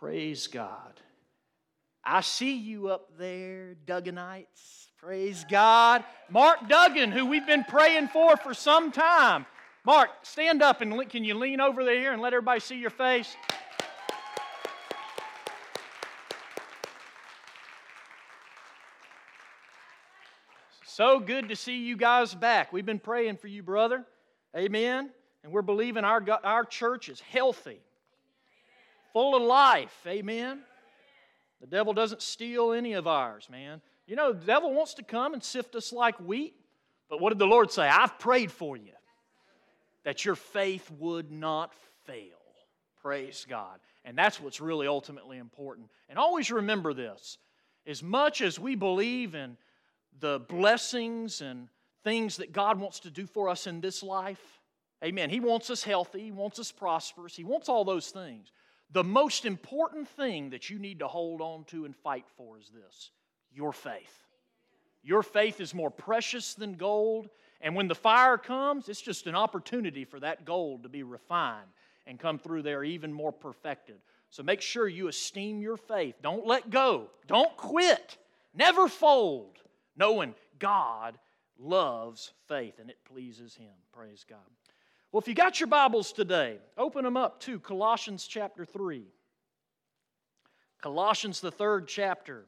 Praise God. I see you up there, Dugginites. Praise God. Mark Duggan, who we've been praying for some time. Mark, stand up and can you lean over there and let everybody see your face? So good to see you guys back. We've been praying for you, brother. Amen. And we're believing our church is healthy, full of life. Amen. The devil doesn't steal any of ours, man. You know, the devil wants to come and sift us like wheat. But what did the Lord say? I've prayed for you that your faith would not fail. Praise God. And that's what's really ultimately important. And always remember this. As much as we believe in the blessings and things that God wants to do for us in this life, amen, He wants us healthy, He wants us prosperous, He wants all those things. The most important thing that you need to hold on to and fight for is this: your faith. Your faith is more precious than gold, and when the fire comes, it's just an opportunity for that gold to be refined and come through there even more perfected. So make sure you esteem your faith. Don't let go. Don't quit. Never fold, knowing God loves faith and it pleases Him. Praise God. Well, if you got your Bibles today, open them up to Colossians chapter 3. Colossians, the 3rd chapter.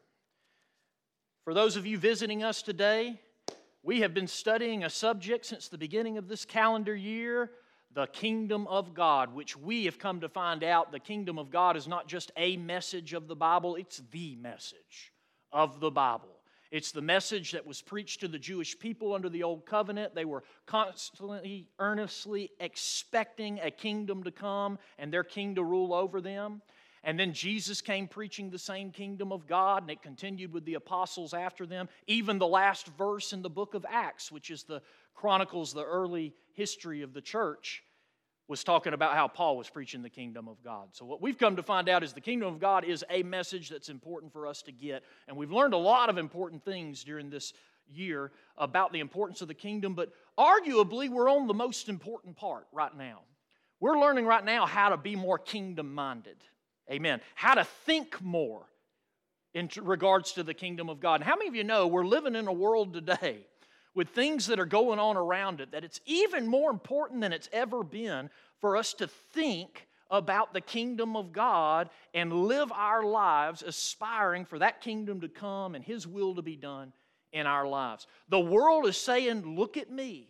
For those of you visiting us today, we have been studying a subject since the beginning of this calendar year, the kingdom of God, which we have come to find out the kingdom of God is not just a message of the Bible, it's the message of the Bible. It's the message that was preached to the Jewish people under the Old Covenant. They were constantly, earnestly expecting a kingdom to come and their king to rule over them. And then Jesus came preaching the same kingdom of God, and it continued with the apostles after them. Even the last verse in the book of Acts, which is the chronicles the early history of the church, was talking about how Paul was preaching the kingdom of God. So what we've come to find out is the kingdom of God is a message that's important for us to get. And we've learned a lot of important things during this year about the importance of the kingdom, but arguably we're on the most important part right now. We're learning right now how to be more kingdom-minded. Amen. How to think more in regards to the kingdom of God. And how many of you know we're living in a world today with things that are going on around it, that it's even more important than it's ever been for us to think about the kingdom of God and live our lives aspiring for that kingdom to come and His will to be done in our lives. The world is saying, look at me.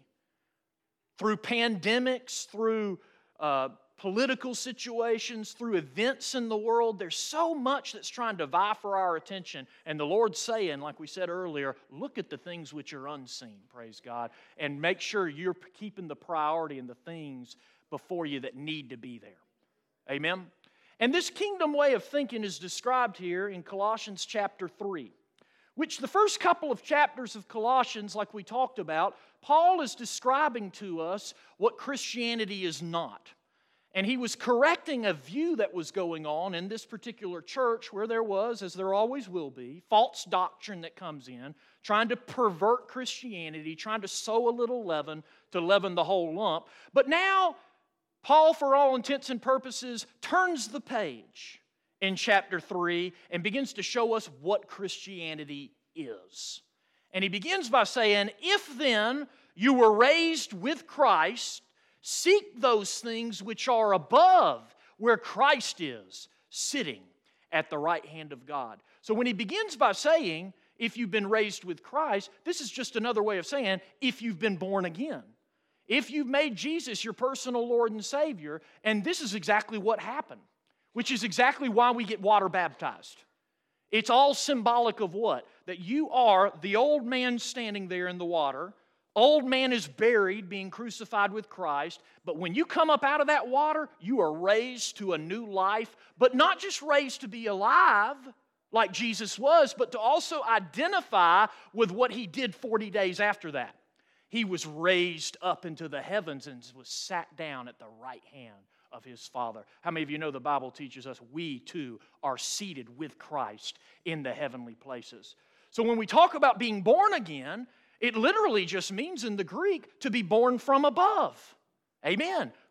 Through pandemics, through political situations, through events in the world, there's so much that's trying to vie for our attention. And the Lord's saying, like we said earlier, look at the things which are unseen, praise God, and make sure you're keeping the priority in the things before you that need to be there. Amen? And this kingdom way of thinking is described here in Colossians chapter 3, which the first couple of chapters of Colossians, like we talked about, Paul is describing to us what Christianity is not. And he was correcting a view that was going on in this particular church where there was, as there always will be, false doctrine that comes in, trying to pervert Christianity, trying to sow a little leaven to leaven the whole lump. But now, Paul, for all intents and purposes, turns the page in chapter 3 and begins to show us what Christianity is. And he begins by saying, if then you were raised with Christ, seek those things which are above, where Christ is, sitting at the right hand of God. So when he begins by saying, if you've been raised with Christ, this is just another way of saying, if you've been born again. If you've made Jesus your personal Lord and Savior, and this is exactly what happened, which is exactly why we get water baptized. It's all symbolic of what? That you are the old man standing there in the water. Old man is buried, being crucified with Christ. But when you come up out of that water, you are raised to a new life. But not just raised to be alive, like Jesus was, but to also identify with what He did 40 days after that. He was raised up into the heavens and was sat down at the right hand of His Father. How many of you know the Bible teaches us we too are seated with Christ in the heavenly places? So when we talk about being born again, it literally just means in the Greek to be born from above. Amen.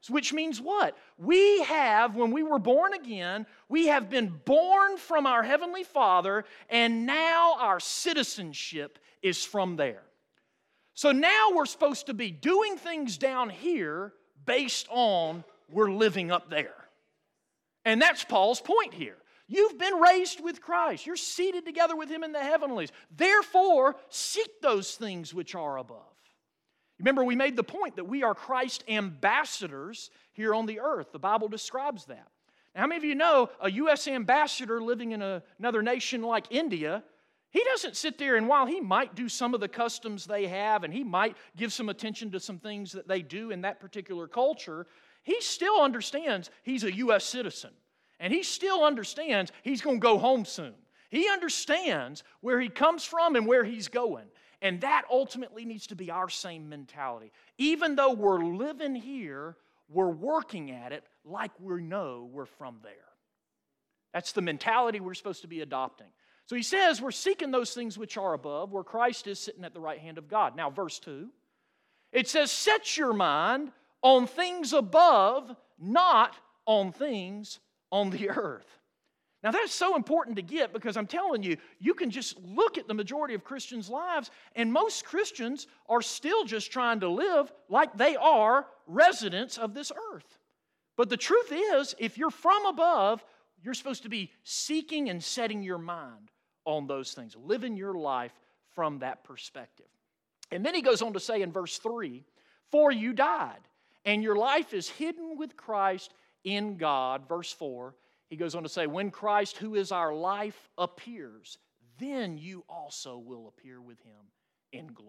Which means what? We have, when we were born again, we have been born from our Heavenly Father, and now our citizenship is from there. So now we're supposed to be doing things down here based on we're living up there. And that's Paul's point here. You've been raised with Christ. You're seated together with Him in the heavenlies. Therefore, seek those things which are above. Remember, we made the point that we are Christ's ambassadors here on the earth. The Bible describes that. Now, how many of you know a U.S. ambassador living in another nation like India, he doesn't sit there and while he might do some of the customs they have and he might give some attention to some things that they do in that particular culture, he still understands he's a U.S. citizen. And he still understands he's going to go home soon. He understands where he comes from and where he's going. And that ultimately needs to be our same mentality. Even though we're living here, we're working at it like we know we're from there. That's the mentality we're supposed to be adopting. So he says we're seeking those things which are above, where Christ is sitting at the right hand of God. Now, verse 2, it says, set your mind on things above, not on things on the earth. Now that's so important to get because I'm telling you, you can just look at the majority of Christians' lives and most Christians are still just trying to live like they are residents of this earth. But the truth is, if you're from above, you're supposed to be seeking and setting your mind on those things, living your life from that perspective. And then he goes on to say in verse 3, for you died, and your life is hidden with Christ in God. Verse 4, he goes on to say, when Christ, who is our life, appears, then you also will appear with Him in glory.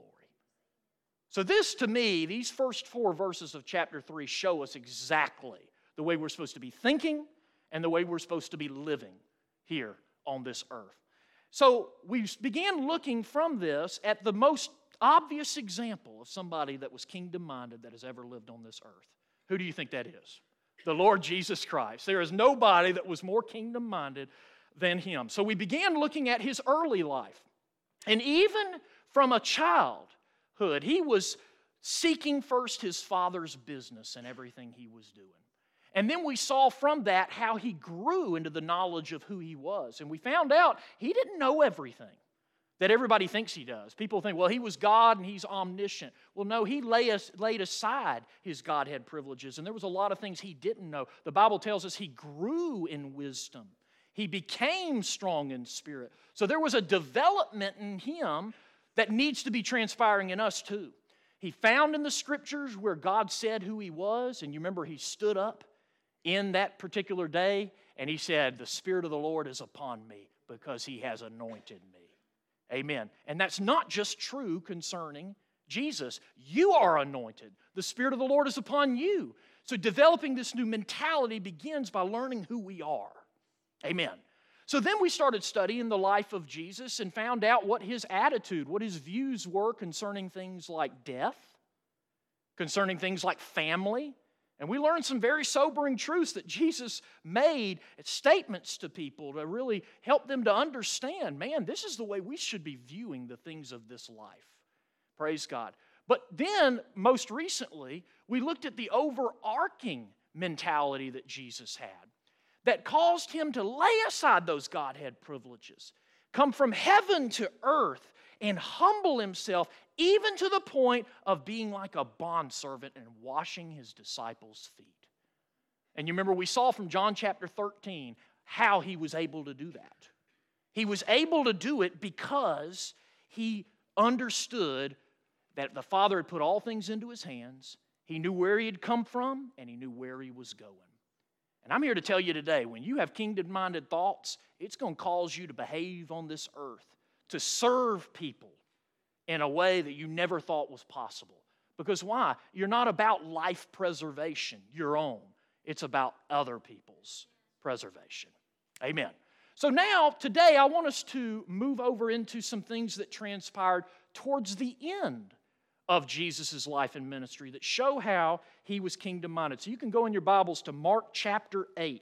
So this, to me, these first 4 verses of chapter 3 show us exactly the way we're supposed to be thinking and the way we're supposed to be living here on this earth. So we began looking from this at the most obvious example of somebody that was kingdom-minded that has ever lived on this earth. Who do you think that is? The Lord Jesus Christ. There is nobody that was more kingdom-minded than Him. So we began looking at His early life. And even from a childhood, He was seeking first His Father's business and everything He was doing. And then we saw from that how He grew into the knowledge of who He was. And we found out He didn't know everything that everybody thinks He does. People think, well, He was God and He's omniscient. Well, no, He laid aside His Godhead privileges, and there was a lot of things He didn't know. The Bible tells us He grew in wisdom. He became strong in spirit. So there was a development in Him that needs to be transpiring in us too. He found in the Scriptures where God said who He was, and you remember He stood up in that particular day, and He said, the Spirit of the Lord is upon me because He has anointed me. Amen. And that's not just true concerning Jesus. You are anointed. The Spirit of the Lord is upon you. So developing this new mentality begins by learning who we are. Amen. So then we started studying the life of Jesus and found out what His attitude, what His views were concerning things like death, concerning things like family. And we learned some very sobering truths that Jesus made statements to people to really help them to understand, man, this is the way we should be viewing the things of this life. Praise God. But then, most recently, we looked at the overarching mentality that Jesus had that caused Him to lay aside those Godhead privileges, come from heaven to earth, and humble Himself even to the point of being like a bondservant and washing His disciples' feet. And you remember we saw from John chapter 13 how He was able to do that. He was able to do it because He understood that the Father had put all things into His hands. He knew where He had come from, and He knew where He was going. And I'm here to tell you today, when you have kingdom-minded thoughts, it's going to cause you to behave on this earth, to serve people in a way that you never thought was possible. Because why? You're not about life preservation, your own. It's about other people's preservation. Amen. So now, today, I want us to move over into some things that transpired towards the end of Jesus' life and ministry that show how He was kingdom-minded. So you can go in your Bibles to Mark chapter 8.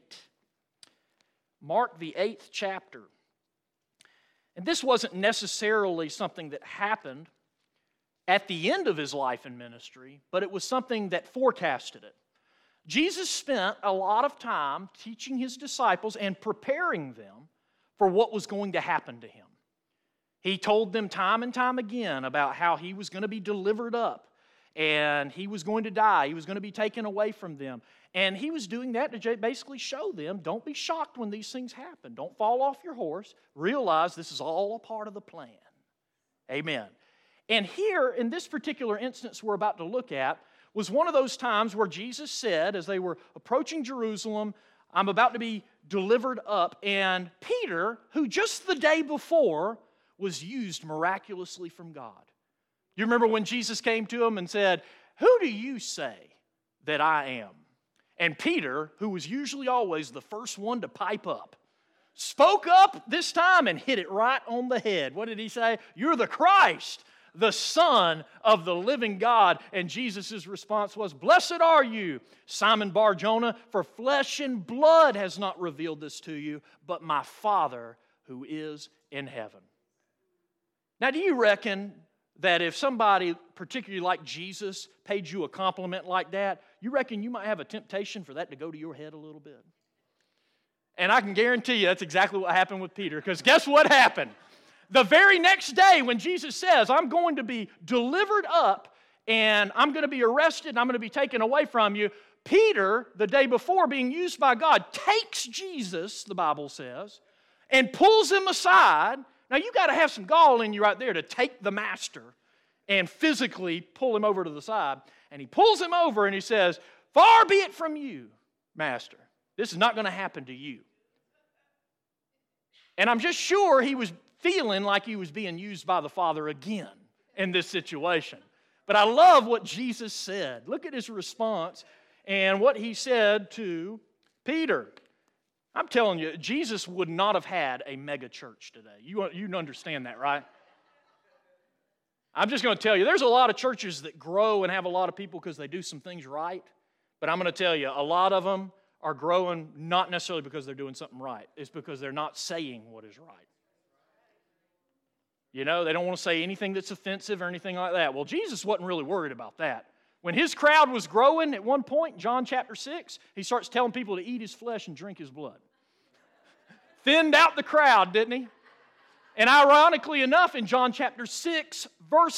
Mark, the 8th chapter. And this wasn't necessarily something that happened at the end of His life and ministry, but it was something that forecasted it. Jesus spent a lot of time teaching his disciples and preparing them for what was going to happen to him. He told them time and time again about how he was going to be delivered up and he was going to die. He was going to be taken away from them. And he was doing that to basically show them, don't be shocked when these things happen. Don't fall off your horse. Realize this is all a part of the plan. Amen. And here, in this particular instance we're about to look at, was one of those times where Jesus said, as they were approaching Jerusalem, I'm about to be delivered up. And Peter, who just the day before was used miraculously from God. You remember when Jesus came to him and said, who do you say that I am? And Peter, who was usually always the first one to pipe up, spoke up this time and hit it right on the head. What did he say? You're the Christ, the Son of the living God. And Jesus' response was, blessed are you, Simon Bar-Jonah, for flesh and blood has not revealed this to you, but my Father who is in heaven. Now, do you reckon that if somebody, particularly like Jesus, paid you a compliment like that, you reckon you might have a temptation for that to go to your head a little bit? And I can guarantee you that's exactly what happened with Peter, because guess what happened? The very next day when Jesus says, I'm going to be delivered up and I'm going to be arrested and I'm going to be taken away from you, Peter, the day before being used by God, takes Jesus, the Bible says, and pulls him aside. Now, you got to have some gall in you right there to take the master and physically pull him over to the side. And he pulls him over and he says, far be it from you, master. This is not going to happen to you. And I'm just sure he was feeling like he was being used by the Father again in this situation. But I love what Jesus said. Look at his response and what he said to Peter. I'm telling you, Jesus would not have had a mega church today. You understand that, right? I'm just going to tell you, there's a lot of churches that grow and have a lot of people because they do some things right. But I'm going to tell you, a lot of them are growing not necessarily because they're doing something right. It's because they're not saying what is right. You know, they don't want to say anything that's offensive or anything like that. Well, Jesus wasn't really worried about that. When his crowd was growing at one point, John chapter 6, he starts telling people to eat his flesh and drink his blood. Thinned out the crowd, didn't he? And ironically enough, in John chapter 6, verse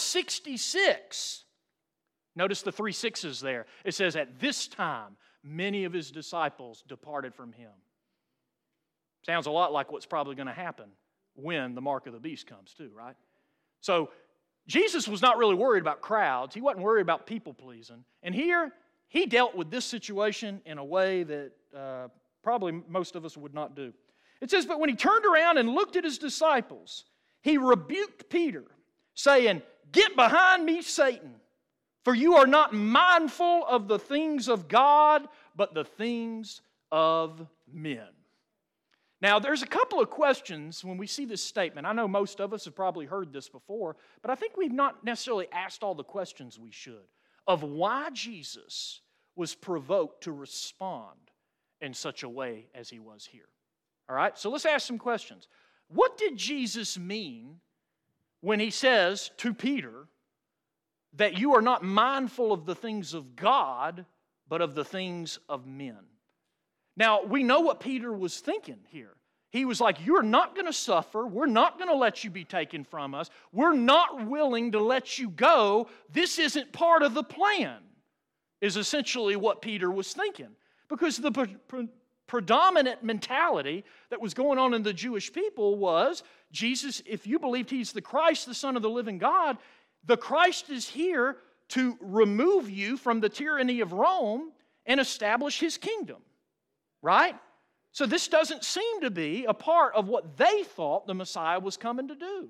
66, notice the 3 6s there. It says, at this time, many of his disciples departed from him. Sounds a lot like what's probably going to happen when the mark of the beast comes too, right? So, Jesus was not really worried about crowds. He wasn't worried about people pleasing. And here, he dealt with this situation in a way that probably most of us would not do. It says, but when he turned around and looked at his disciples, he rebuked Peter, saying, get behind me, Satan, for you are not mindful of the things of God, but the things of men. Now, there's a couple of questions when we see this statement. I know most of us have probably heard this before, but I think we've not necessarily asked all the questions we should of why Jesus was provoked to respond in such a way as he was here. All right, so let's ask some questions. What did Jesus mean when he says to Peter that you are not mindful of the things of God, but of the things of men? Now, we know what Peter was thinking here. He was like, you're not going to suffer. We're not going to let you be taken from us. We're not willing to let you go. This isn't part of the plan, is essentially what Peter was thinking. Because the predominant mentality that was going on in the Jewish people was, Jesus, if you believed he's the Christ, the Son of the living God, the Christ is here to remove you from the tyranny of Rome and establish his kingdom. Right? So this doesn't seem to be a part of what they thought the Messiah was coming to do.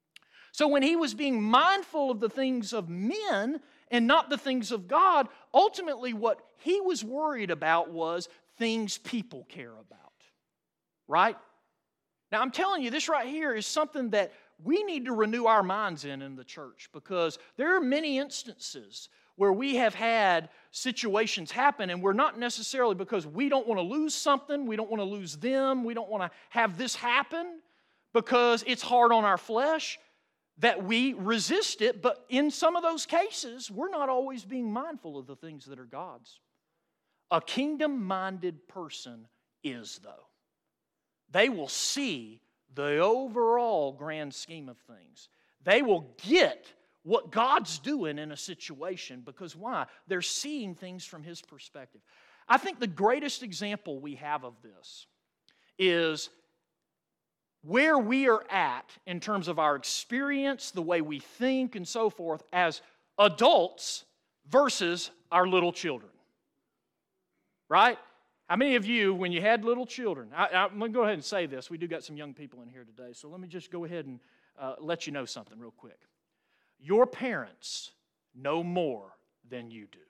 So when he was being mindful of the things of men and not the things of God, ultimately what he was worried about was things people care about. Right? Now I'm telling you, this right here is something that we need to renew our minds in the church, because there are many instances where we have had situations happen, and we're not necessarily because we don't want to lose something, we don't want to lose them, we don't want to have this happen because it's hard on our flesh, that we resist it. But in some of those cases, we're not always being mindful of the things that are God's. a kingdom-minded person is, though. They will see the overall grand scheme of things. They will get what God's doing in a situation because why? They're seeing things from His perspective. I think the greatest example we have of this is where we are at in terms of our experience, the way we think, and so forth, as adults versus our little children. Right? How many of you, when you had little children, I'm going to go ahead and say this. We do got some young people in here today, so let me just go ahead and let you know something real quick. Your parents know more than you do.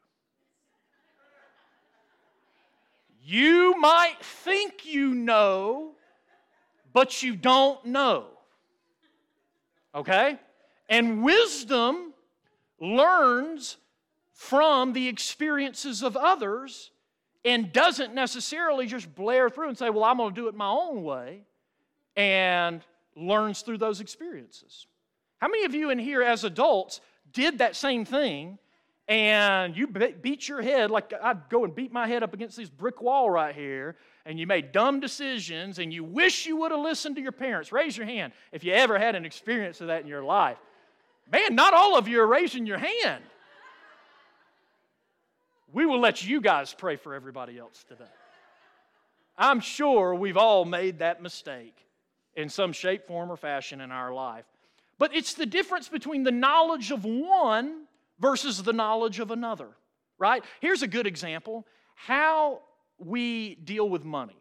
You might think you know, but you don't know. Okay? And wisdom learns from the experiences of others and doesn't necessarily just blare through and say, well, I'm going to do it my own way, and learns through those experiences. How many of you in here as adults did that same thing and you beat your head like I'd go and beat my head up against this brick wall right here, and you made dumb decisions and you wish you would have listened to your parents? Raise your hand if you ever had an experience of that in your life. Man, not all of you are raising your hand. We will let you guys pray for everybody else today. I'm sure we've all made that mistake in some shape, form, or fashion in our life. But it's the difference between the knowledge of one versus the knowledge of another, right? Here's a good example. How we deal with money.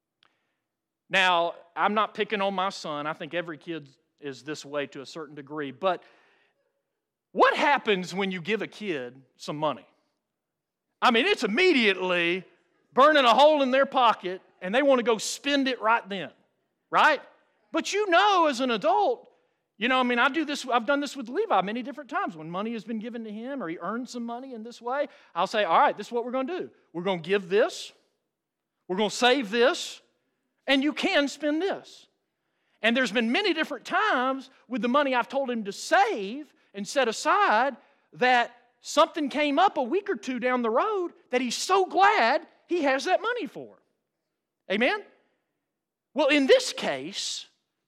Now, I'm not picking on my son. I think every kid is this way to a certain degree. But what happens when you give a kid some money? I mean, it's immediately burning a hole in their pocket, and they want to go spend it right then, right? But you know as an adult, I've done this with Levi many different times. When money has been given to him or he earned some money in this way, I'll say, all right, this is what we're going to do. We're going to give this, we're going to save this, and you can spend this. And there's been many different times with the money I've told him to save and set aside that something came up a week or two down the road that he's so glad he has that money for. Amen? Well, in this case,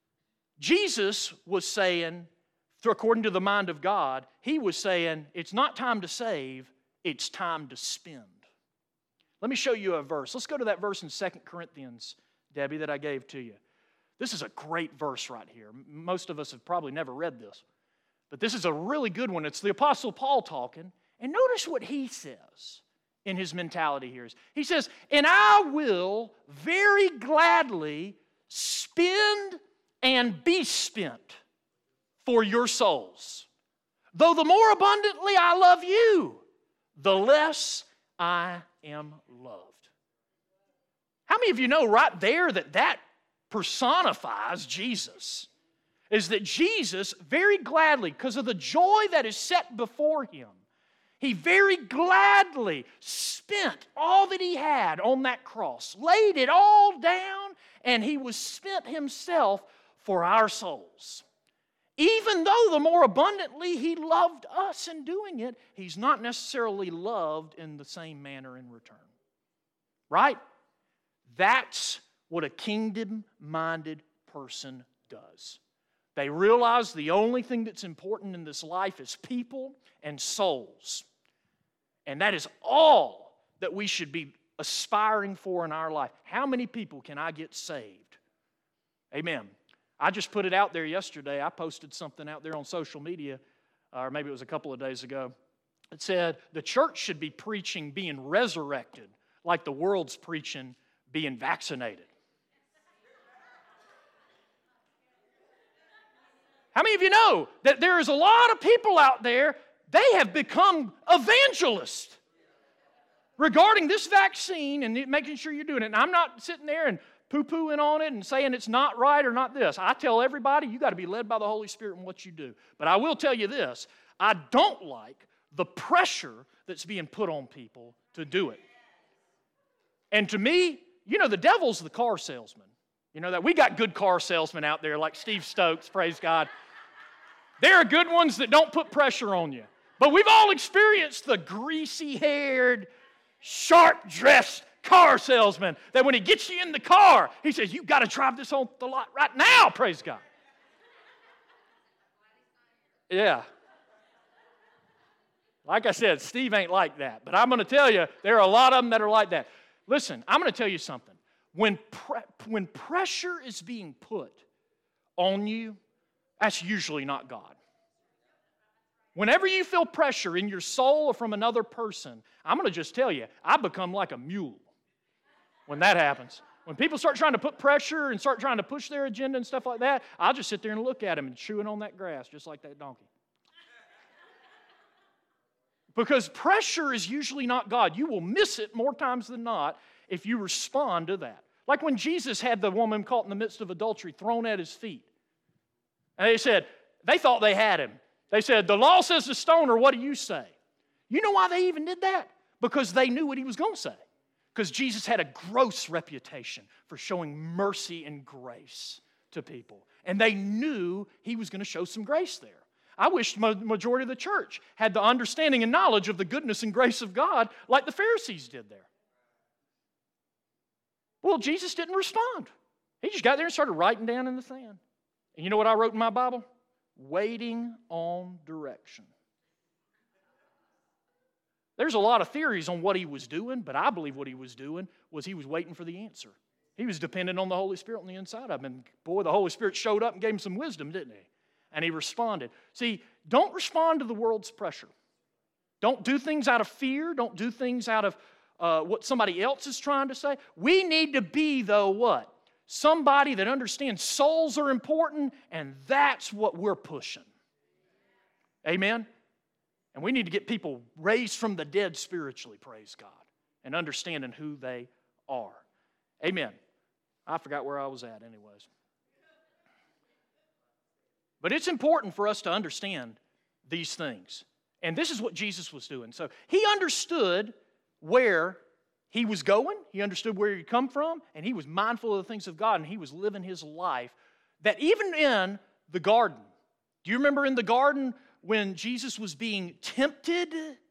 Jesus was saying, according to the mind of God, He was saying, it's not time to save, it's time to spend. Let me show you a verse. Let's go to that verse in 2 Corinthians, Debbie, that I gave to you. This is a great verse right here. Most of us have probably never read this, but this is a really good one. It's the Apostle Paul talking, and notice what he says in his mentality here. He says, and I will very gladly spend and be spent for your souls. Though the more abundantly I love you, the less I am loved. How many of you know right there that personifies Jesus? Is that Jesus very gladly, because of the joy that is set before Him, He very gladly spent all that He had on that cross, laid it all down, and He was spent Himself for our souls. Even though the more abundantly He loved us in doing it, He's not necessarily loved in the same manner in return. Right? That's what a kingdom-minded person does. They realize the only thing that's important in this life is people and souls. And that is all that we should be aspiring for in our life. How many people can I get saved? Amen. I just put it out there yesterday. I posted something out there on social media, or maybe it was a couple of days ago. It said, the church should be preaching being resurrected like the world's preaching being vaccinated. How many of you know that there is a lot of people out there, they have become evangelists regarding this vaccine and making sure you're doing it. And I'm not sitting there and poo-pooing on it and saying it's not right or not this. I tell everybody, you got to be led by the Holy Spirit in what you do. But I will tell you this, I don't like the pressure that's being put on people to do it. And to me, the devil's the car salesman. You know that? We got good car salesmen out there like Steve Stokes, praise God. There are good ones that don't put pressure on you. But we've all experienced the greasy-haired, sharp-dressed car salesman that when he gets you in the car, he says, you've got to drive this on the lot right now, praise God. Yeah. Like I said, Steve ain't like that. But I'm going to tell you, there are a lot of them that are like that. Listen, I'm going to tell you something. When pressure is being put on you, that's usually not God. Whenever you feel pressure in your soul or from another person, I'm going to just tell you, I become like a mule when that happens. When people start trying to put pressure and start trying to push their agenda and stuff like that, I'll just sit there and look at them and chewing on that grass just like that donkey. Because pressure is usually not God. You will miss it more times than not if you respond to that. Like when Jesus had the woman caught in the midst of adultery thrown at his feet. And they thought they had him. They said, the law says to stone her, what do you say? You know why they even did that? Because they knew what he was going to say. Because Jesus had a gross reputation for showing mercy and grace to people. And they knew he was going to show some grace there. I wish the majority of the church had the understanding and knowledge of the goodness and grace of God like the Pharisees did there. Well, Jesus didn't respond. He just got there and started writing down in the sand. And you know what I wrote in my Bible? Waiting on direction. There's a lot of theories on what he was doing, but I believe what he was doing was he was waiting for the answer. He was dependent on the Holy Spirit on the inside of him. And boy, the Holy Spirit showed up and gave him some wisdom, didn't he? And he responded. See, don't respond to the world's pressure. Don't do things out of fear. Don't do things out of what somebody else is trying to say. We need to be, though, what? Somebody that understands souls are important, and that's what we're pushing. Amen? And we need to get people raised from the dead spiritually, praise God, and understanding who they are. Amen. I forgot where I was at anyways. But it's important for us to understand these things. And this is what Jesus was doing. So he understood where he was going, he understood where he'd come from, and he was mindful of the things of God, and he was living his life that even in the garden, do you remember in the garden when Jesus was being tempted?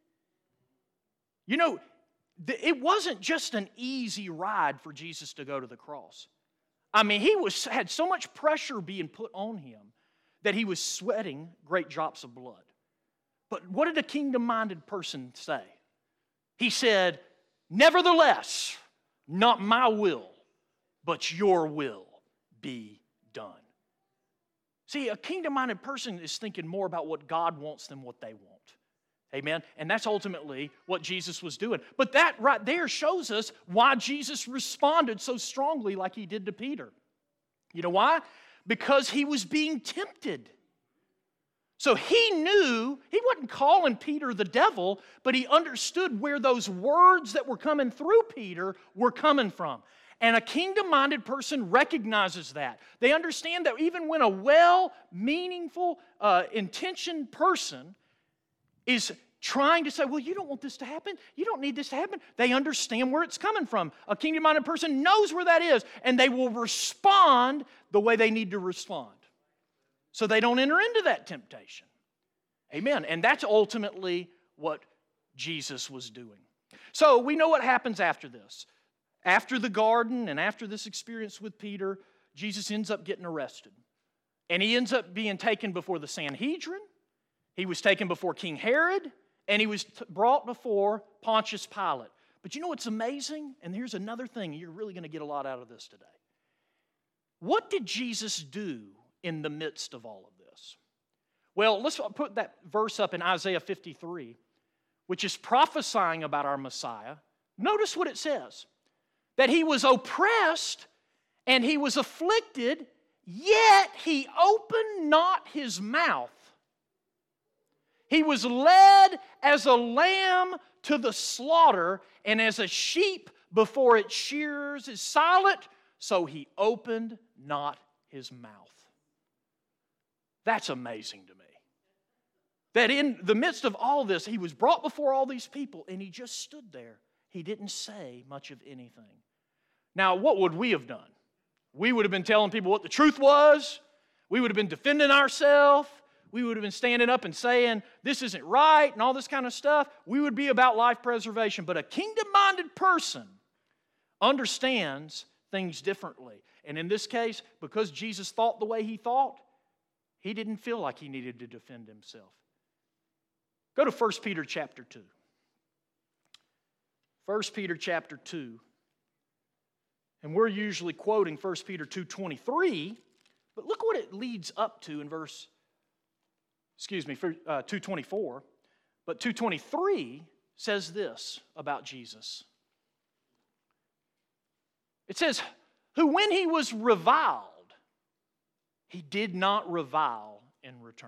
You know, it wasn't just an easy ride for Jesus to go to the cross. I mean, he had so much pressure being put on him that he was sweating great drops of blood. But what did a kingdom-minded person say? He said, nevertheless, not my will, but your will be done. See, a kingdom-minded person is thinking more about what God wants than what they want. Amen? And that's ultimately what Jesus was doing. But that right there shows us why Jesus responded so strongly like he did to Peter. You know why? Because he was being tempted. So he knew, he wasn't calling Peter the devil, but he understood where those words that were coming through Peter were coming from. And a kingdom-minded person recognizes that. They understand that even when a well-meaningful, intentioned person is trying to say, well, you don't want this to happen. You don't need this to happen. They understand where it's coming from. A kingdom-minded person knows where that is, and they will respond the way they need to respond, so they don't enter into that temptation. Amen. And that's ultimately what Jesus was doing. So we know what happens after this. After the garden and after this experience with Peter, Jesus ends up getting arrested. And he ends up being taken before the Sanhedrin. He was taken before King Herod. And he was brought before Pontius Pilate. But you know what's amazing? And here's another thing. You're really going to get a lot out of this today. What did Jesus do in the midst of all of this? Well, let's put that verse up in Isaiah 53, which is prophesying about our Messiah. Notice what it says. That he was oppressed and he was afflicted, yet he opened not his mouth. He was led as a lamb to the slaughter, and as a sheep before its shearers is silent, so he opened not his mouth. That's amazing to me. That in the midst of all this, he was brought before all these people, and he just stood there. He didn't say much of anything. Now, what would we have done? We would have been telling people what the truth was. We would have been defending ourselves. we would have been standing up and saying, this isn't right, and all this kind of stuff. We would be about life preservation. But a kingdom-minded person understands things differently. And in this case, because Jesus thought the way he thought, he didn't feel like he needed to defend himself. Go to 1 Peter chapter 2. 1 Peter chapter 2. And we're usually quoting 1 Peter 2:23, but look what it leads up to in 2:24. But 2:23 says this about Jesus. It says, who when he was reviled, he did not revile in return.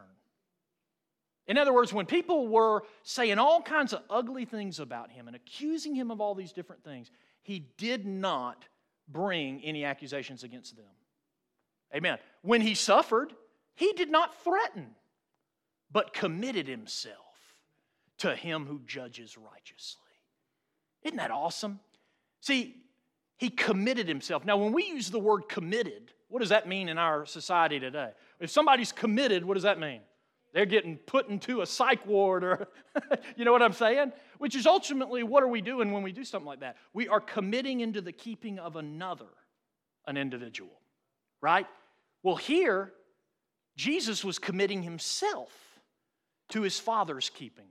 In other words, when people were saying all kinds of ugly things about him and accusing him of all these different things, he did not bring any accusations against them. Amen. When he suffered, he did not threaten, but committed himself to him who judges righteously. Isn't that awesome? See, he committed himself. Now, when we use the word committed, what does that mean in our society today? If somebody's committed, what does that mean? They're getting put into a psych ward, or you know what I'm saying? Which is ultimately, what are we doing when we do something like that? We are committing into the keeping of another, an individual, right? Well, here, Jesus was committing himself to his Father's keeping.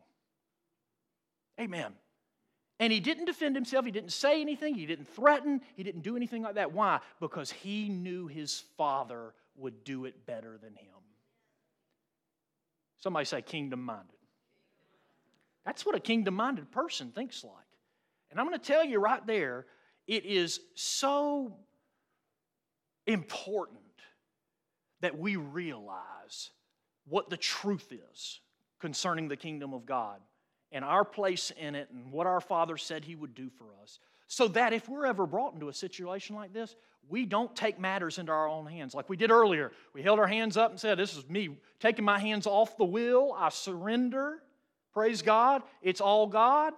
Amen. And he didn't defend himself. He didn't say anything. He didn't threaten. He didn't do anything like that. Why? Because he knew his Father would do it better than him. Somebody say kingdom-minded. That's what a kingdom-minded person thinks like. And I'm going to tell you right there, it is so important that we realize what the truth is concerning the kingdom of God and our place in it and what our Father said he would do for us, so that if we're ever brought into a situation like this, we don't take matters into our own hands. Like we did earlier, we held our hands up and said, this is me taking my hands off the wheel. I surrender. Praise God. It's all God.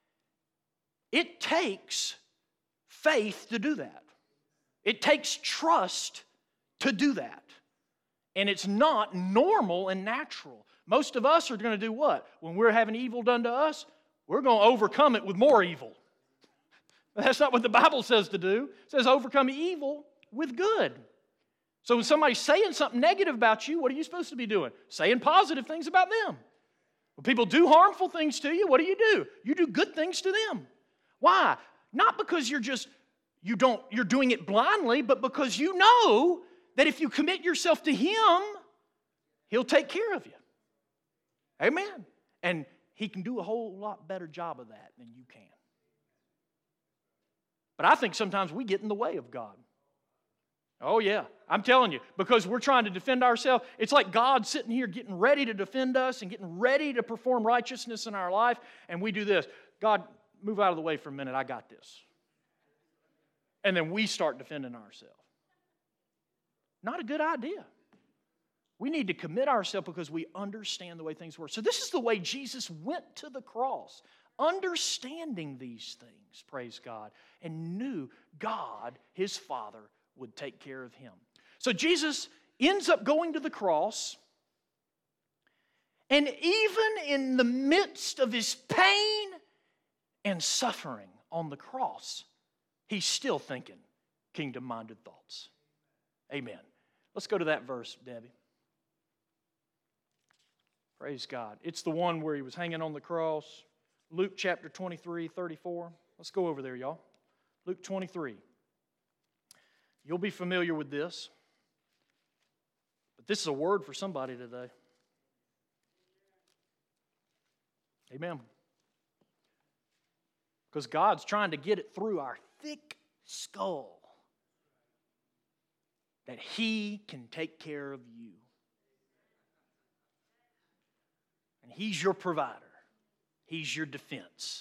It takes faith to do that. It takes trust to do that. And it's not normal and natural. Most of us are going to do what? When we're having evil done to us, we're going to overcome it with more evil. That's not what the Bible says to do. It says overcome evil with good. So when somebody's saying something negative about you, what are you supposed to be doing? Saying positive things about them. When people do harmful things to you, what do? You do good things to them. Why? Not because you're doing it blindly, but because you know that if you commit yourself to him, he'll take care of you. Amen. And he can do a whole lot better job of that than you can. But I think sometimes we get in the way of God. Oh yeah, I'm telling you, because we're trying to defend ourselves. It's like God sitting here getting ready to defend us and getting ready to perform righteousness in our life, and we do this. God, move out of the way for a minute, I got this. And then we start defending ourselves. Not a good idea. We need to commit ourselves because we understand the way things work. So this is the way Jesus went to the cross, understanding these things, praise God, and knew God, his Father, would take care of him. So Jesus ends up going to the cross, and even in the midst of his pain and suffering on the cross, he's still thinking kingdom-minded thoughts. Amen. Let's go to that verse, Debbie. Praise God. It's the one where he was hanging on the cross. Luke chapter 23, 34. Let's go over there, y'all. Luke 23. You'll be familiar with this. But this is a word for somebody today. Amen. Because God's trying to get it through our thick skull that he can take care of you. And he's your provider. He's your defense.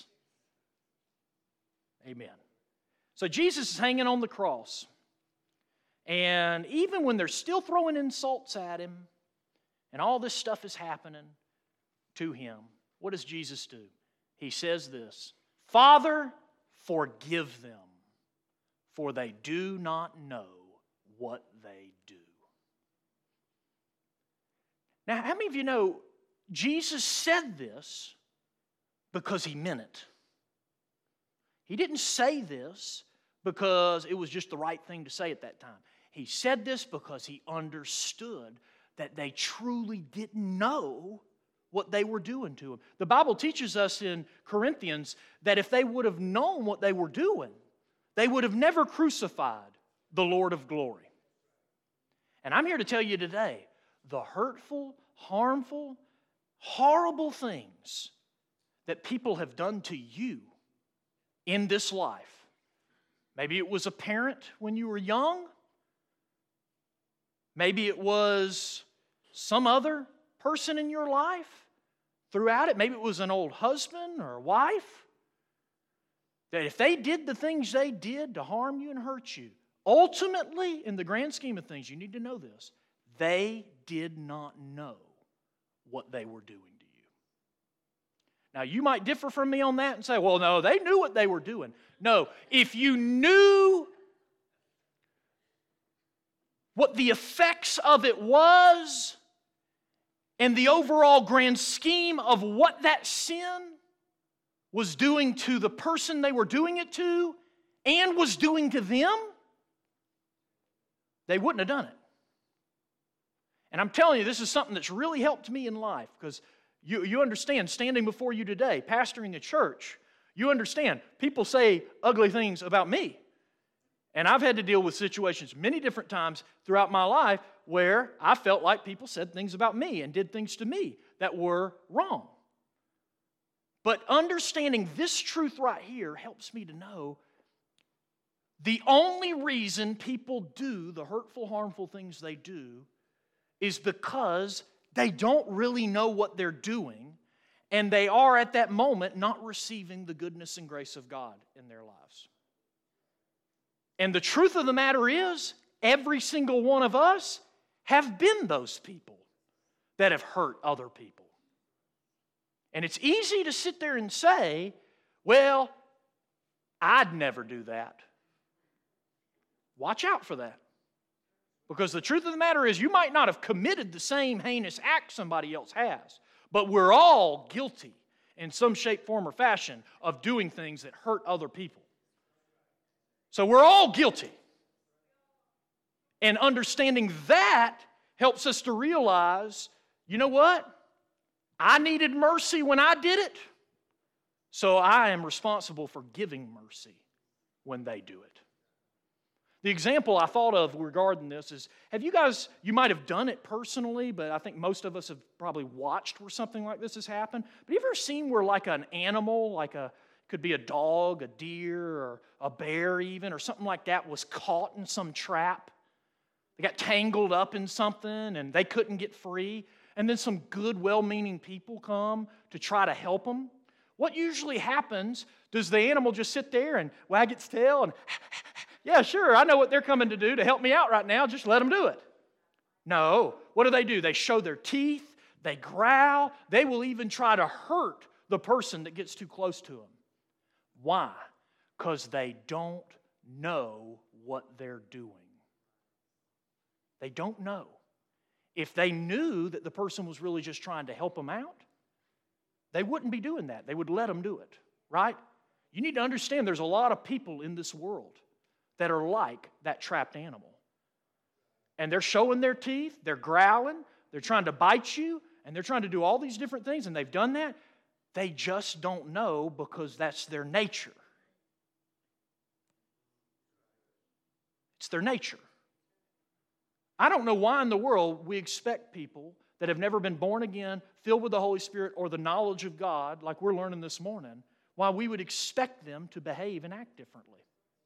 Amen. So Jesus is hanging on the cross. And even when they're still throwing insults at him and all this stuff is happening to him, what does Jesus do? He says this, Father, forgive them, for they do not know what they do. Now, how many of you know Jesus said this because He meant it? He didn't say this because it was just the right thing to say at that time. He said this because He understood that they truly didn't know what they were doing to Him. The Bible teaches us in Corinthians that if they would have known what they were doing, they would have never crucified the Lord of glory. And I'm here to tell you today, the hurtful, harmful, horrible things that people have done to you in this life. Maybe it was a parent when you were young. Maybe it was some other person in your life throughout it. Maybe it was an old husband or a wife. That if they did the things they did to harm you and hurt you, ultimately, in the grand scheme of things, you need to know this, they did not know what they were doing to you. Now, you might differ from me on that and say, well, no, they knew what they were doing. No, if you knew what the effects of it was and the overall grand scheme of what that sin was doing to the person they were doing it to and was doing to them, they wouldn't have done it. And I'm telling you, this is something that's really helped me in life because you understand, standing before you today, pastoring a church, you understand, people say ugly things about me. And I've had to deal with situations many different times throughout my life where I felt like people said things about me and did things to me that were wrong. But understanding this truth right here helps me to know the only reason people do the hurtful, harmful things they do is because they don't really know what they're doing, and they are at that moment not receiving the goodness and grace of God in their lives. And the truth of the matter is, every single one of us have been those people that have hurt other people. And it's easy to sit there and say, well, I'd never do that. Watch out for that. Because the truth of the matter is, you might not have committed the same heinous act somebody else has, but we're all guilty in some shape, form, or fashion of doing things that hurt other people. So we're all guilty. And understanding that helps us to realize, you know what? I needed mercy when I did it, so I am responsible for giving mercy when they do it. The example I thought of regarding this is, have you guys, you might have done it personally, but I think most of us have probably watched where something like this has happened. But have you ever seen where like an animal, could be a dog, a deer, or a bear even, or something like that was caught in some trap? They got tangled up in something and they couldn't get free. And then some good, well-meaning people come to try to help them. What usually happens, does the animal just sit there and wag its tail and, yeah, sure, I know what they're coming to do to help me out right now, just let them do it. No, what do? They show their teeth, they growl, they will even try to hurt the person that gets too close to them. Why? Because they don't know what they're doing. They don't know. If they knew that the person was really just trying to help them out, they wouldn't be doing that. They would let them do it, right? You need to understand there's a lot of people in this world that are like that trapped animal. And they're showing their teeth, they're growling, they're trying to bite you, and they're trying to do all these different things, and they've done that. They just don't know because that's their nature. It's their nature. I don't know why in the world we expect people that have never been born again, filled with the Holy Spirit or the knowledge of God, like we're learning this morning, why we would expect them to behave and act differently.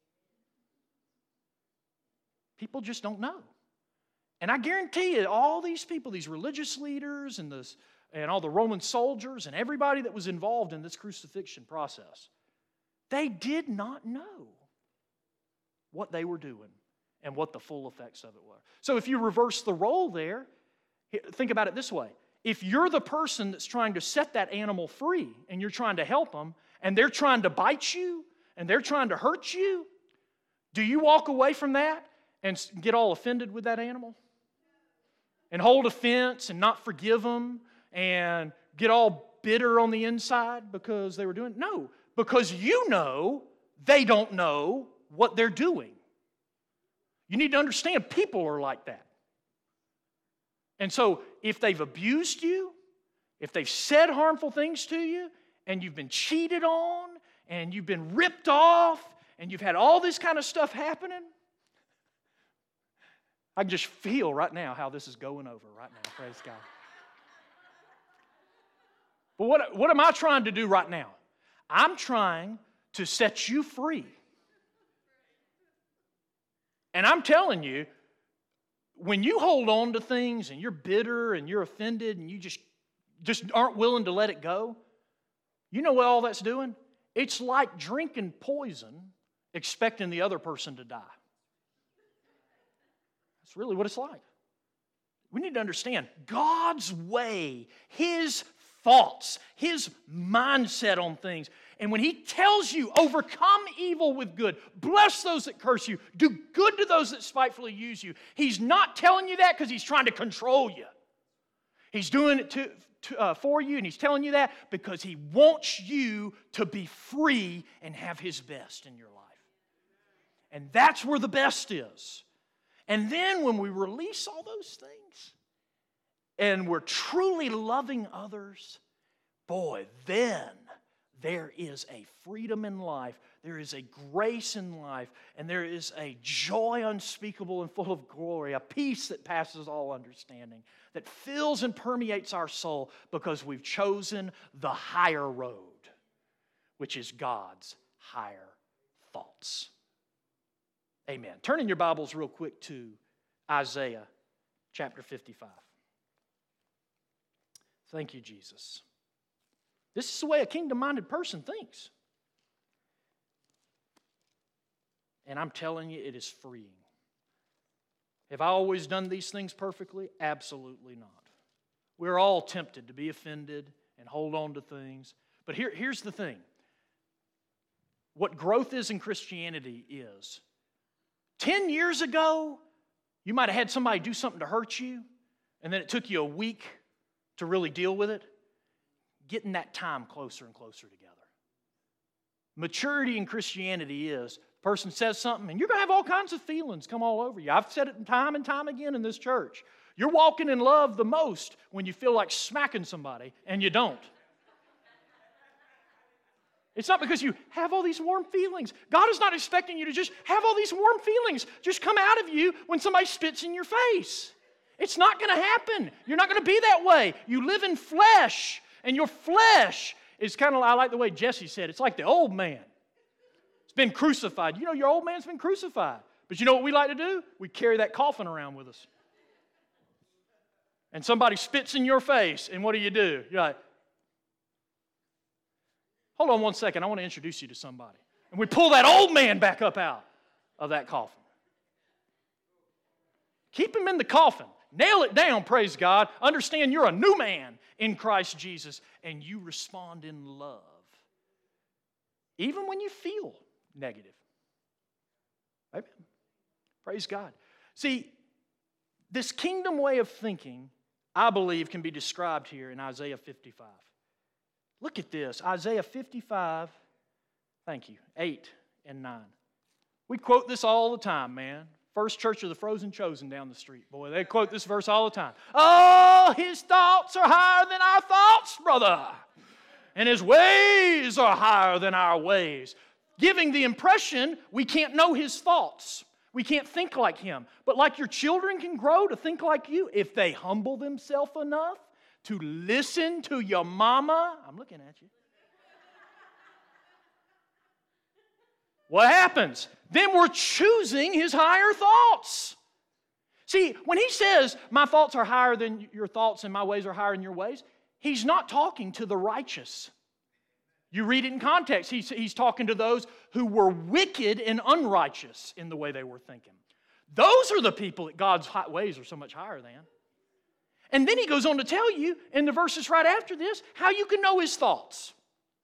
People just don't know. And I guarantee you, all these people, these religious leaders and all the Roman soldiers and everybody that was involved in this crucifixion process, they did not know what they were doing and what the full effects of it were. So if you reverse the role there, think about it this way. If you're the person that's trying to set that animal free and you're trying to help them and they're trying to bite you and they're trying to hurt you, do you walk away from that and get all offended with that animal? and hold offense and not forgive them and get all bitter on the inside because they were doing it? No, because you know they don't know what they're doing. You need to understand people are like that. And so if they've abused you, if they've said harmful things to you, and you've been cheated on, and you've been ripped off, and you've had all this kind of stuff happening, I can just feel right now how this is going over right now. Praise God. But what am I trying to do right now? I'm trying to set you free. And I'm telling you, when you hold on to things and you're bitter and you're offended and you just aren't willing to let it go, you know what all that's doing? It's like drinking poison expecting the other person to die. That's really what it's like. We need to understand God's way, His thoughts, His mindset on things. And when He tells you, overcome evil with good, bless those that curse you, do good to those that spitefully use you, He's not telling you that because He's trying to control you. He's doing it for you, and He's telling you that because He wants you to be free and have His best in your life. And that's where the best is. And then when we release all those things and we're truly loving others, boy, then there is a freedom in life, there is a grace in life, and there is a joy unspeakable and full of glory, a peace that passes all understanding, that fills and permeates our soul because we've chosen the higher road, which is God's higher thoughts. Amen. Turn in your Bibles real quick to Isaiah chapter 55. Thank you, Jesus. This is the way a kingdom-minded person thinks. And I'm telling you, it is freeing. Have I always done these things perfectly? Absolutely not. We're all tempted to be offended and hold on to things. But here's the thing. What growth is in Christianity is, 10 years ago, you might have had somebody do something to hurt you, and then it took you a week to really deal with it. Getting that time closer and closer together. Maturity in Christianity is, the person says something, and you're going to have all kinds of feelings come all over you. I've said it time and time again in this church. You're walking in love the most when you feel like smacking somebody, and you don't. It's not because you have all these warm feelings. God is not expecting you to just have all these warm feelings just come out of you when somebody spits in your face. It's not going to happen. You're not going to be that way. You live in flesh. And your flesh is kind of, I like the way Jesse said, it's like the old man. It's been crucified. You know your old man's been crucified. But you know what we like to do? We carry that coffin around with us. And somebody spits in your face, and what do? You're like, hold on one second, I want to introduce you to somebody. And we pull that old man back up out of that coffin. Keep him in the coffin. Nail it down, praise God. Understand you're a new man in Christ Jesus, and you respond in love, even when you feel negative. Amen. Praise God. See, this kingdom way of thinking, I believe, can be described here in Isaiah 55. Look at this, Isaiah 55, thank you, 8 and 9. We quote this all the time, man. First Church of the Frozen Chosen down the street. Boy, they quote this verse all the time. Oh, His thoughts are higher than our thoughts, brother. And His ways are higher than our ways. Giving the impression we can't know His thoughts. We can't think like Him. But like your children can grow to think like you if they humble themselves enough to listen to your mama. I'm looking at you. What happens? Then we're choosing His higher thoughts. See, when He says, my thoughts are higher than your thoughts and my ways are higher than your ways, He's not talking to the righteous. You read it in context. He's talking to those who were wicked and unrighteous in the way they were thinking. Those are the people that God's ways are so much higher than. And then He goes on to tell you in the verses right after this how you can know His thoughts.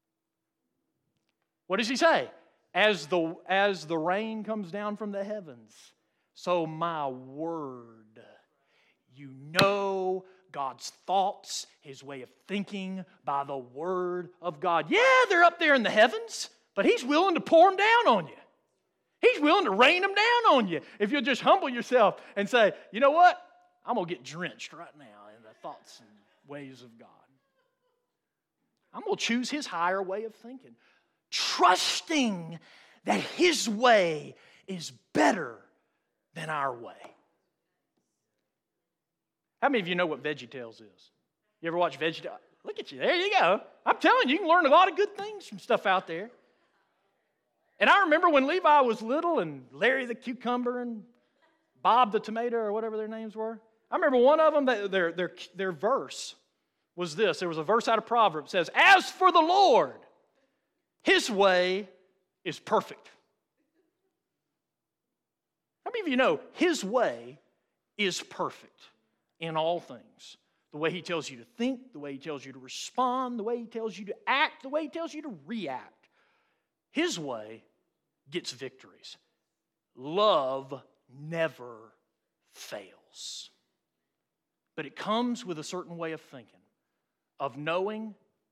What does He say? As the rain comes down from the heavens, so my word, You know God's thoughts, His way of thinking by the Word of God. Yeah, they're up there in the heavens, but He's willing to pour them down on you. He's willing to rain them down on you if you'll just humble yourself and say, you know what? I'm going to get drenched right now in the thoughts and ways of God. I'm going to choose His higher way of thinking, trusting that His way is better than our way. How many of you know what VeggieTales is? You ever watch VeggieTales? Look at you. There you go. I'm telling you, you can learn a lot of good things from stuff out there. And I remember when Levi was little and Larry the cucumber and Bob the tomato or whatever their names were. I remember one of them, their verse was this. There was a verse out of Proverbs that says, as for the Lord, His way is perfect. How many of you know His way is perfect in all things? The way He tells you to think, the way He tells you to respond, the way He tells you to act, the way He tells you to react. His way gets victories. Love never fails. But it comes with a certain way of thinking, of knowing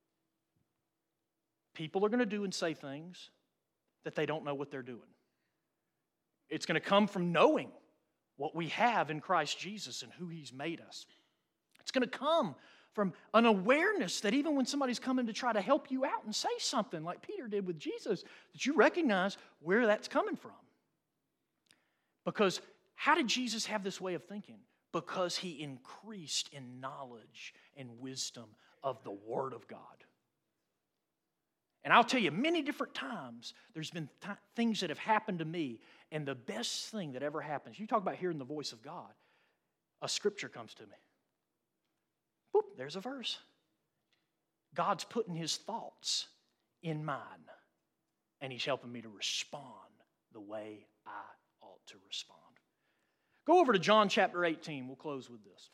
people are going to do and say things that they don't know what they're doing. It's going to come from knowing what we have in Christ Jesus and who He's made us. It's going to come from an awareness that even when somebody's coming to try to help you out and say something like Peter did with Jesus, that you recognize where that's coming from. Because how did Jesus have this way of thinking? Because He increased in knowledge and wisdom of the Word of God. And I'll tell you, many different times, there's been things that have happened to me, and the best thing that ever happens, you talk about hearing the voice of God, a scripture comes to me. Boop, there's a verse. God's putting His thoughts in mine, and He's helping me to respond the way I ought to respond. Go over to John chapter 18. We'll close with this.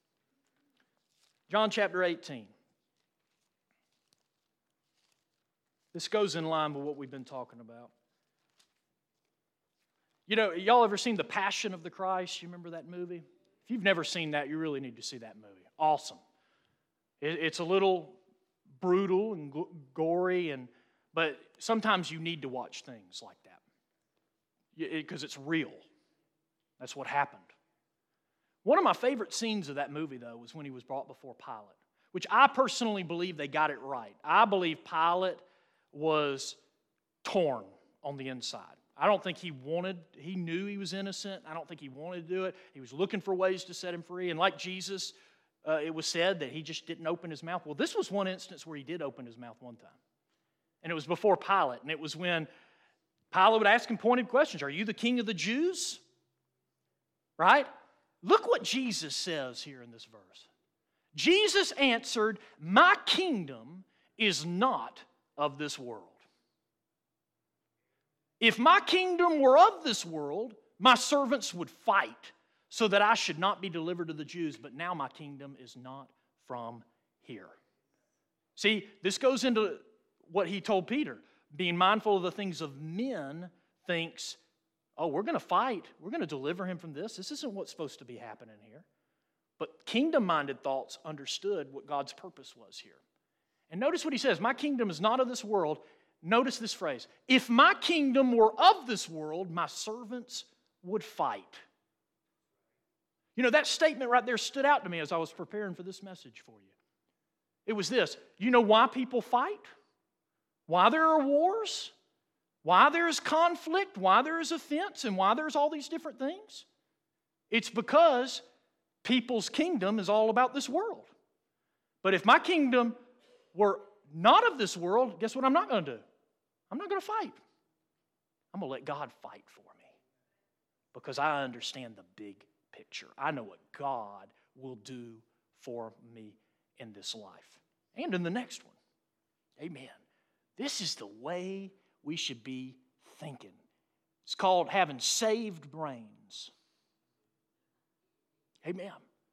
John chapter 18. This goes in line with what we've been talking about. You know, y'all ever seen The Passion of the Christ? You remember that movie? If you've never seen that, you really need to see that movie. Awesome. It's a little brutal and gory, but sometimes you need to watch things like that because it's real. That's what happened. One of my favorite scenes of that movie, though, was when He was brought before Pilate, which I personally believe they got it right. I believe Pilate was torn on the inside. I don't think he knew he was innocent. I don't think he wanted to do it. He was looking for ways to set him free. And like Jesus, it was said that He just didn't open His mouth. Well, this was one instance where He did open His mouth one time. And it was before Pilate. And it was when Pilate would ask him pointed questions. Are you the king of the Jews? Right? Look what Jesus says here in this verse. Jesus answered, my kingdom is not of this world. If my kingdom were of this world, my servants would fight so that I should not be delivered to the Jews, but now my kingdom is not from here. See, this goes into what He told Peter. Being mindful of the things of men thinks, oh, we're going to fight. We're going to deliver him from this. This isn't what's supposed to be happening here. But kingdom-minded thoughts understood what God's purpose was here. And notice what He says, my kingdom is not of this world. Notice this phrase, if my kingdom were of this world, my servants would fight. You know, that statement right there stood out to me as I was preparing for this message for you. It was this, you know why people fight? Why there are wars? Why there is conflict? Why there is offense? And why there's all these different things? It's because people's kingdom is all about this world. But if my kingdom were not of this world, guess what I'm not going to do? I'm not going to fight. I'm going to let God fight for me because I understand the big picture. I know what God will do for me in this life and in the next one. Amen. This is the way we should be thinking. It's called having saved brains. Amen.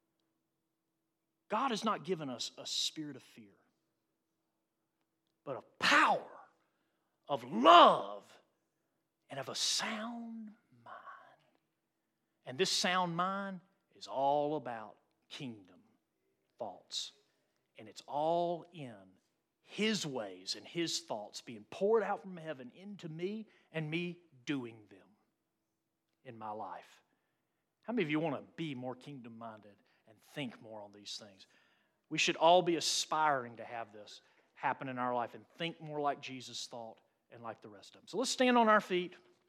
God has not given us a spirit of fear, but of power, of love, and of a sound mind. And this sound mind is all about kingdom thoughts. And it's all in His ways and His thoughts being poured out from heaven into me and me doing them in my life. How many of you want to be more kingdom-minded and think more on these things? We should all be aspiring to have this happen in our life and think more like Jesus thought and like the rest of them. So let's stand on our feet.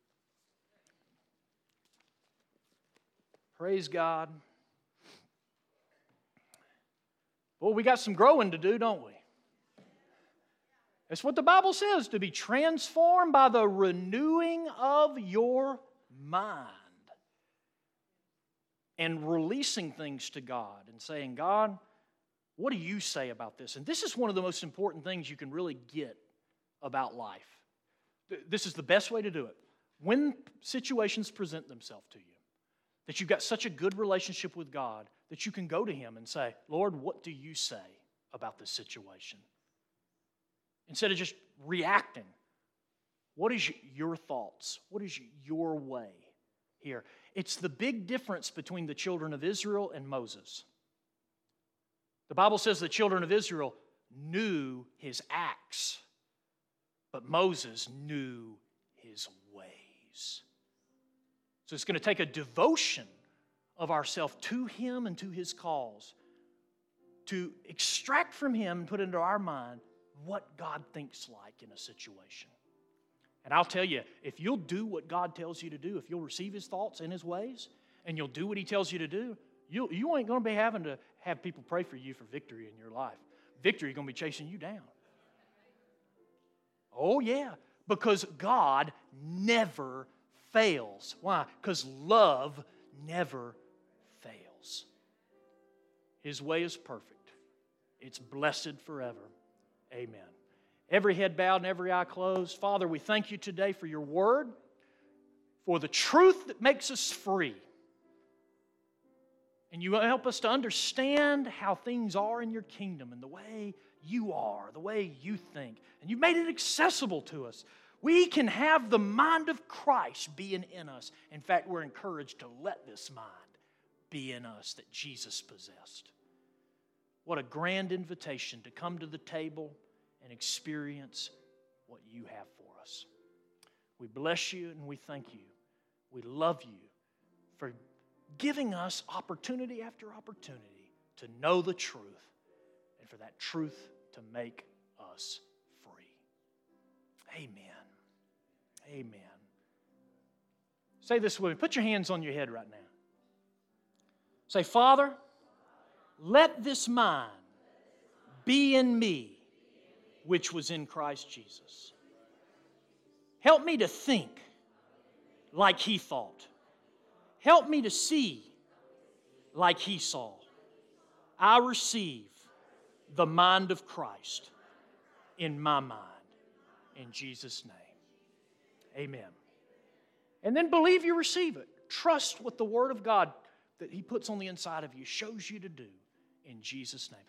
Praise God. Well, we got some growing to do, don't we? That's what the Bible says, to be transformed by the renewing of your mind. And releasing things to God and saying, God, what do you say about this? And this is one of the most important things you can really get about life. This is the best way to do it. When situations present themselves to you, that you've got such a good relationship with God that you can go to Him and say, Lord, what do you say about this situation? Instead of just reacting, what is your thoughts? What is your way here? It's the big difference between the children of Israel and Moses. The Bible says the children of Israel knew His acts, but Moses knew His ways. So it's going to take a devotion of ourselves to Him and to His cause to extract from Him and put into our mind what God thinks like in a situation. And I'll tell you, if you'll do what God tells you to do, if you'll receive His thoughts and His ways, and you'll do what He tells you to do, you ain't going to be having to have people pray for you for victory in your life. Victory is going to be chasing you down. Oh yeah, because God never fails. Why? Because love never fails. His way is perfect. It's blessed forever. Amen. Every head bowed and every eye closed. Father, we thank you today for your word, for the truth that makes us free. And you help us to understand how things are in your kingdom and the way you are, the way you think. And you've made it accessible to us. We can have the mind of Christ being in us. In fact, we're encouraged to let this mind be in us that Jesus possessed. What a grand invitation to come to the table and experience what you have for us. We bless you and we thank you. We love you for giving us opportunity after opportunity to know the truth and for that truth to make us free. Amen. Amen. Say this with me. Put your hands on your head right now. Say, Father, let this mind be in me, which was in Christ Jesus. Help me to think like He thought. Help me to see like He saw. I receive the mind of Christ in my mind. In Jesus' name. Amen. And then believe you receive it. Trust what the Word of God that He puts on the inside of you shows you to do in Jesus' name.